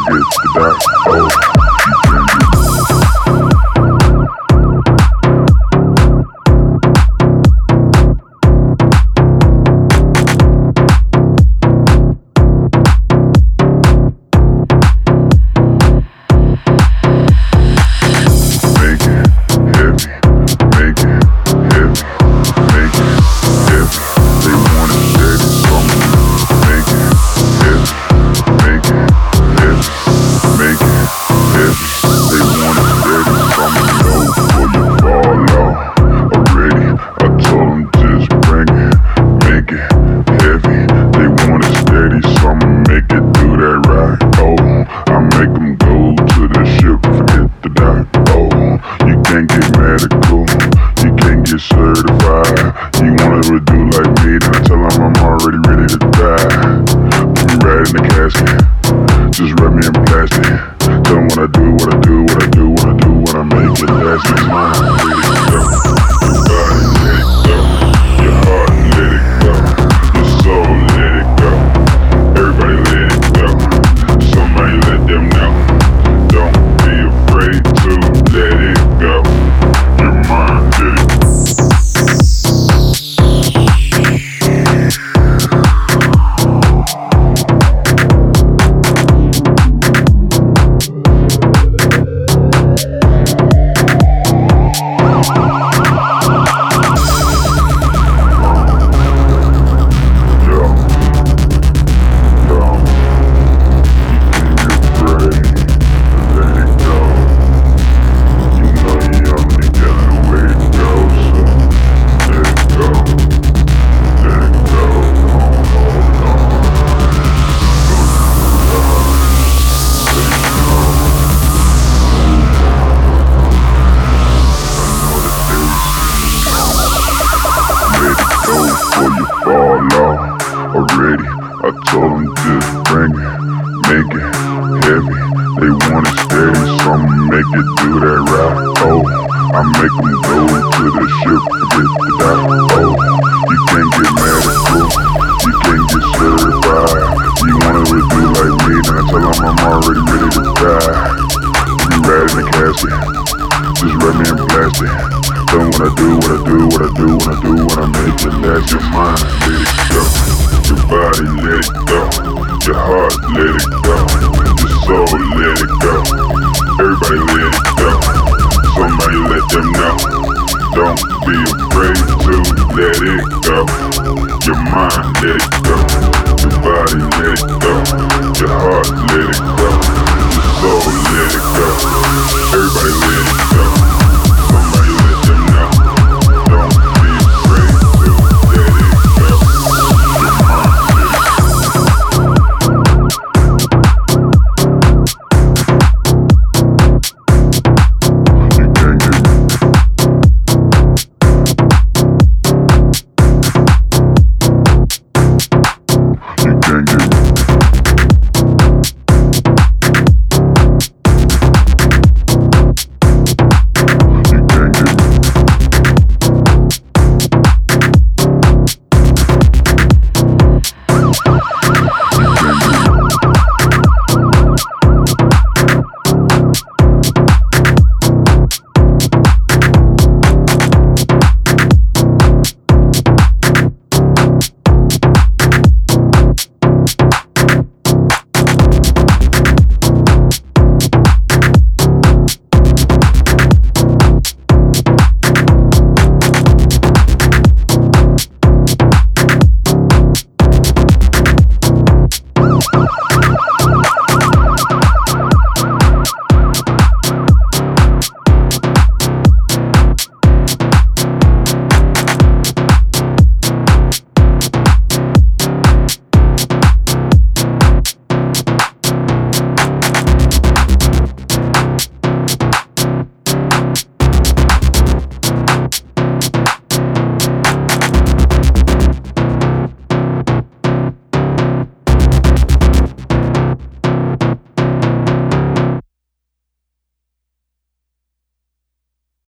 forget to die. Oh, certified. You wanna do like me, then I tell them I'm already ready to die. Put me right in the casket, just wrap me in plastic. Tell them what I do, what I do, what I do, what I do, what I make it last. It's mine, ready to go. Your body, let it go. Your heart, let it go. Your soul, let it go. Everybody let it go. Somebody let them know. Don't be afraid to let it go. Your mind, let it go. Already, I told them just bring it, make it heavy. They want it steady, so I'ma make it do that ride. Oh, I make them go to the ship, forget to die. Oh, you can't get medical, you can't get certified. You wanna do like me, then I tell them I'm already ready to die. You ride in the casket, just wrap me in plastic. Tell them what I do, what I do, what I do, what I do, what I make it last. Your mind, let it go. Your body, let it go. Your heart, let it go. Your soul, let it go. Everybody let it go. Somebody let them know. Don't be afraid to let it go. Your mind, let it go. Your body, let it go. Your heart, let it go. Your soul,